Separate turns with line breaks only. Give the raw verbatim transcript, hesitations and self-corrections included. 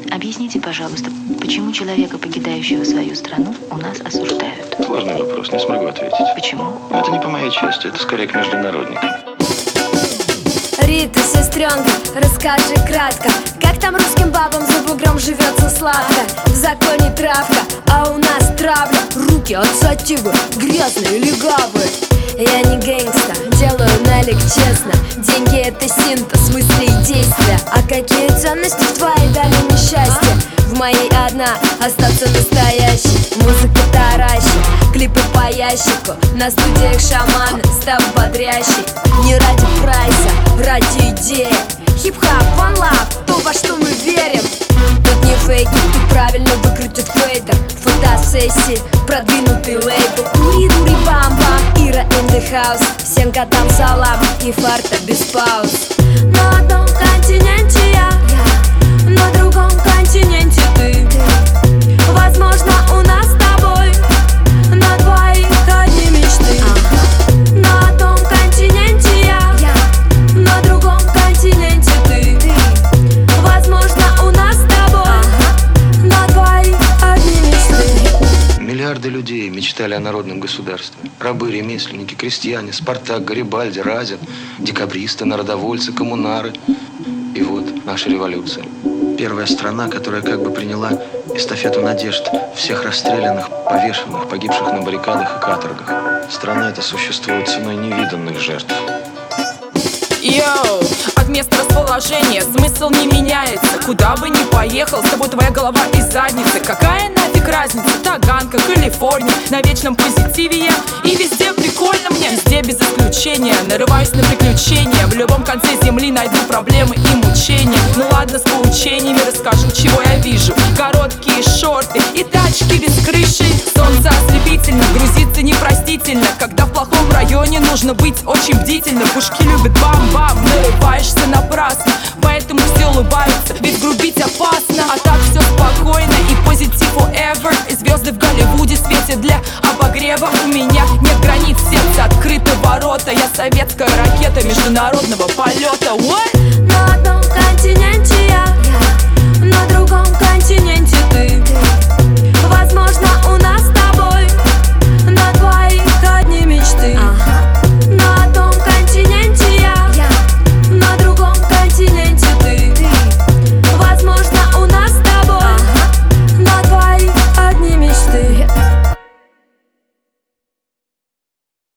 Объясните, пожалуйста, почему человека, покидающего свою страну, у нас осуждают?
Сложный вопрос, не смогу ответить.
Почему?
Это не по моей части, это скорее к международникам.
Рита, сестренка, расскажи кратко, как там русским бабам за бугром живется сладко. В законе травка, а у нас травля. Руки от сативы, грязные, легавые. Я не гэнгста, делаю налик честно. Деньги — это синтез мыслей и действия. А какие ценности в твоей долине счастья? В моей одна — остаться настоящей. Музыка таращит, клипы по ящику. На студиях шаманы, став бодрящий. Не ради прайса, ради идеи. Хип-хап, one love, то, во что мы верим. Тут не фейки, тут правильно выкрутят фейдер. Фотосессии, продвинутый лейбл. Ури-дури-бам-бам, Ира in the house. Всем котам салам и фарта без пауз. На одном континенте я, на другом континенте ты. Возможно, у нас с тобой на двоих одни мечты. На одном континенте я, на другом континенте ты. Возможно, у нас с тобой на двоих одни мечты.
Миллиарды людей мечтали о народном государстве. Рабы, ремесленники, крестьяне, Спартак, Гарибальди, Разин, декабристы, народовольцы, коммунары. И вот наша революция. Первая страна, которая как бы приняла эстафету надежд всех расстрелянных, повешенных, погибших на баррикадах и каторгах. Страна эта существует ценой невиданных жертв.
Йоу, от места расположения смысл не меняется. Куда бы ни поехал, с тобой твоя голова из задницы. Какая нафиг разница, Таганка, Калифорния. На вечном позитиве я, и везде прикольно мне. Везде без исключения, нарываюсь на приключения. В любом конце земли найду проблемы и мучения. Ну ладно, с поучениями расскажу, чего я вижу. Короткие шорты и тачки без крыши. Солнце ослепительно, грузиться непростительно. Когда в плохом районе нужно быть очень бдительным. Пушки любят бам-бам, нарываешься напрасно. Поэтому все улыбаются, ведь грубить опасно. А так все спокойно и позитив forever. И звезды в Голливуде светят для обогрева. У меня нет границ, сердце открыты ворота. Я советская ракета международного полета. What?